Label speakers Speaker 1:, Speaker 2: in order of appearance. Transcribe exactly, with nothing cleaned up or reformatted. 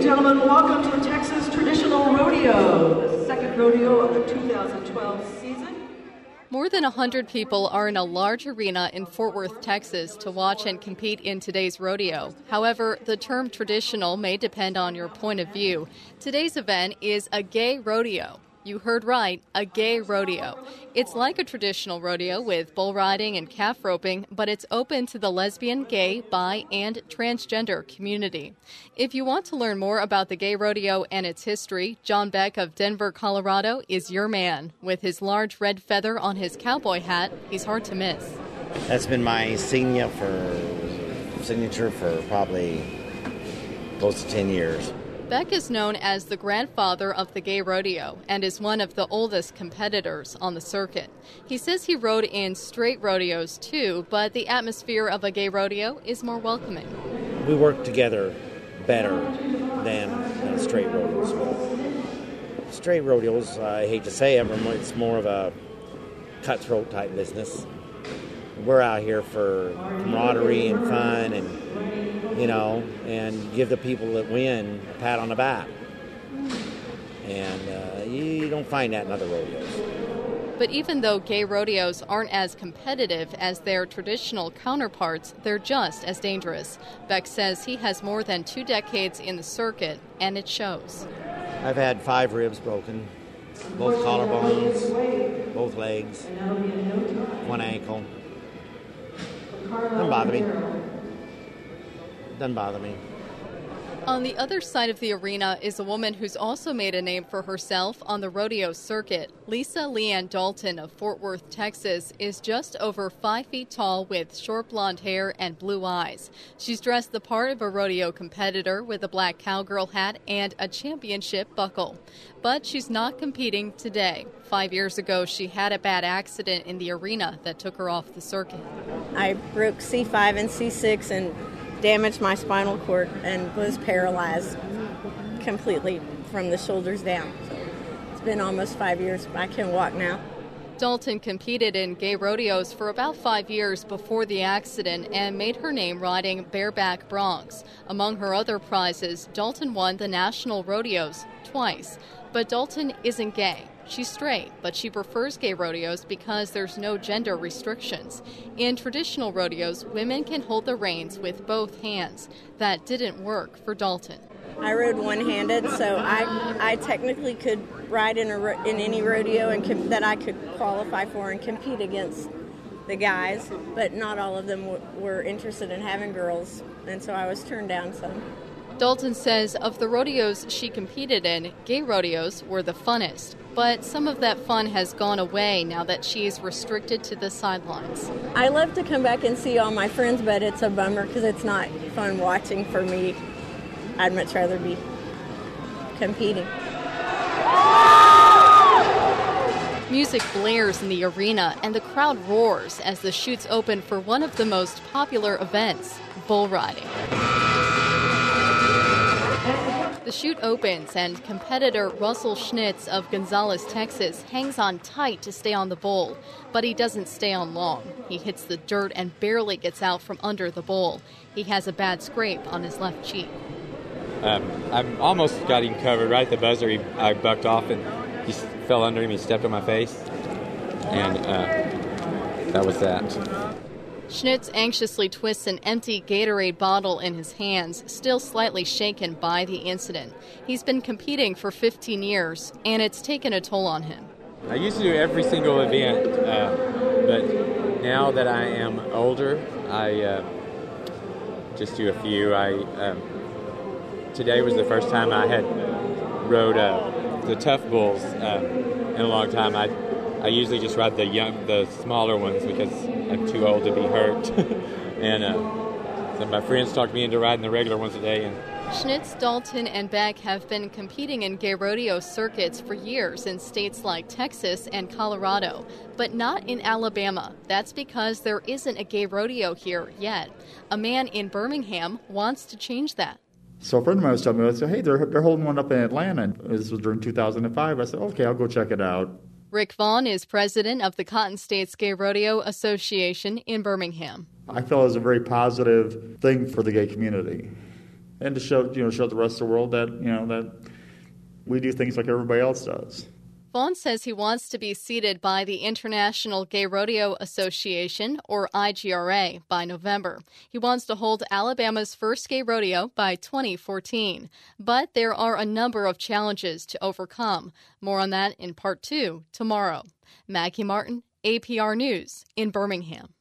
Speaker 1: gentlemen, welcome to the Texas Traditional Rodeo, the second rodeo of the two thousand twelve season.
Speaker 2: More than one hundred people are in a large arena in Fort Worth, Texas, to watch and compete in today's rodeo. However, the term traditional may depend on your point of view. Today's event is a gay rodeo. You heard right, a gay rodeo. It's like a traditional rodeo with bull riding and calf roping, but it's open to the lesbian, gay, bi, and transgender community. If you want to learn more about the gay rodeo and its history, John Beck of Denver, Colorado is your man. With his large red feather on his cowboy hat, he's hard to miss.
Speaker 3: That's been my signature for, signature for probably close to ten years.
Speaker 2: Beck is known as the grandfather of the gay rodeo and is one of the oldest competitors on the circuit. He says he rode in straight rodeos too, but the atmosphere of a gay rodeo is more welcoming.
Speaker 3: We work together better than uh, straight rodeos. Straight rodeos, I hate to say it, it's more of a cutthroat type business. We're out here for camaraderie and fun and, you know, and give the people that win a pat on the back. And uh, you don't find that in other rodeos.
Speaker 2: But even though gay rodeos aren't as competitive as their traditional counterparts, they're just as dangerous. Beck says he has more than two decades in the circuit, and it shows.
Speaker 3: I've had five ribs broken, both collarbones, both legs, one ankle. Doesn't bother me. Doesn't bother me.
Speaker 2: On the other side of the arena is a woman who's also made a name for herself on the rodeo circuit. Lisa Leanne Dalton of Fort Worth, Texas, is just over five feet tall with short blonde hair and blue eyes. She's dressed the part of a rodeo competitor with a black cowgirl hat and a championship buckle. But she's not competing today. Five years ago, she had a bad accident in the arena that took her off the circuit.
Speaker 4: I broke C five and C six and damaged my spinal cord and was paralyzed completely from the shoulders down. So it's been almost five years, but I can walk now.
Speaker 2: Dalton competed in gay rodeos for about five years before the accident and made her name riding bareback broncs. Among her other prizes, Dalton won the national rodeos twice. But Dalton isn't gay. She's straight, but she prefers gay rodeos because there's no gender restrictions. In traditional rodeos, women can hold the reins with both hands. That didn't work for Dalton.
Speaker 4: I rode one-handed, so I I technically could ride in a ro- in any rodeo and com- that I could qualify for and compete against the guys, but not all of them w- were interested in having girls, and so I was turned down some.
Speaker 2: Dalton says of the rodeos she competed in, gay rodeos were the funnest. But some of that fun has gone away now that she is restricted to the sidelines.
Speaker 4: I love to come back and see all my friends, but it's a bummer because it's not fun watching for me. I'd much rather be competing.
Speaker 2: Music blares in the arena and the crowd roars as the chutes open for one of the most popular events, bull riding. The chute opens and competitor Russell Schnitz of Gonzales, Texas, hangs on tight to stay on the bull. But he doesn't stay on long. He hits the dirt and barely gets out from under the bull. He has a bad scrape on his left cheek.
Speaker 5: Um, I almost got him covered. Right at the buzzer, he, I bucked off and he fell under him. He stepped on my face. And uh, that was that.
Speaker 2: Schnitz anxiously twists an empty Gatorade bottle in his hands, still slightly shaken by the incident. He's been competing for fifteen years, and it's taken a toll on him.
Speaker 5: I used to do every single event, uh, but now that I am older, I uh, just do a few. I um, today was the first time I had rode uh, the tough bulls uh, in a long time. I I usually just ride the young, the smaller ones because I'm too old to be hurt. and uh, so my friends talked me into riding the regular ones today. And
Speaker 2: Schnitz, Dalton, and Beck have been competing in gay rodeo circuits for years in states like Texas and Colorado, but not in Alabama. That's because there isn't a gay rodeo here yet. A man in Birmingham wants to change that.
Speaker 6: So a friend of mine was telling me, I said, hey, they're, they're holding one up in Atlanta. And this was during two thousand five. I said, okay, I'll go check it out.
Speaker 2: Rick Vaughn is president of the Cotton States Gay Rodeo Association in Birmingham.
Speaker 6: I felt it was a very positive thing for the gay community. and to show you know show the rest of the world that you know that we do things like everybody else does.
Speaker 2: Vaughn says he wants to be seated by the International Gay Rodeo Association, or I G R A, by November. He wants to hold Alabama's first gay rodeo by twenty fourteen. But there are a number of challenges to overcome. More on that in part two tomorrow. Maggie Martin, A P R News in Birmingham.